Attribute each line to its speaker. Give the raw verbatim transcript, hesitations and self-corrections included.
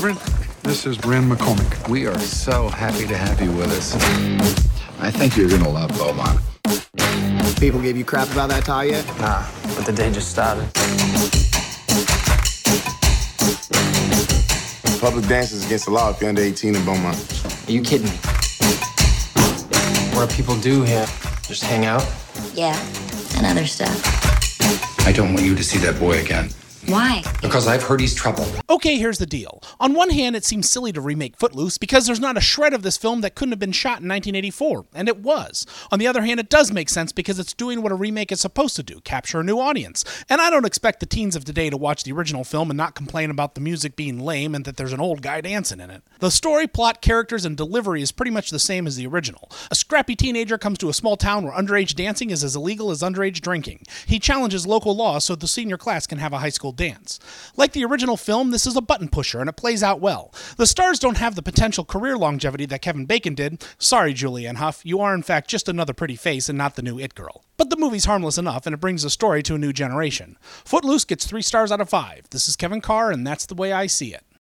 Speaker 1: Reverend, this is Ren McCormick.
Speaker 2: We are so happy to have you with us. I think you're gonna love Beaumont.
Speaker 3: People gave you crap about that tie yet?
Speaker 4: Nah, but the day just started.
Speaker 5: Public dance is against the law if you're under eighteen in Beaumont.
Speaker 4: Are you kidding me? What do people do here? Just hang out?
Speaker 6: Yeah, and other stuff.
Speaker 2: I don't want you to see that boy again.
Speaker 6: Why?
Speaker 2: Because I've heard he's trouble.
Speaker 7: Okay, here's the deal. On one hand, it seems silly to remake Footloose because there's not a shred of this film that couldn't have been shot in nineteen eighty-four, and it was. On the other hand, it does make sense because it's doing what a remake is supposed to do, capture a new audience. And I don't expect the teens of today to watch the original film and not complain about the music being lame and that there's an old guy dancing in it. The story, plot, characters, and delivery is pretty much the same as the original. A scrappy teenager comes to a small town where underage dancing is as illegal as underage drinking. He challenges local laws so the senior class can have a high school dance. Like the original film, this is a button pusher, and it plays out well. The stars don't have the potential career longevity that Kevin Bacon did. Sorry, Julianne Hough, you are in fact just another pretty face and not the new It Girl. But the movie's harmless enough, and it brings the story to a new generation. Footloose gets three stars out of five. This is Kevin Carr, and that's the way I see it.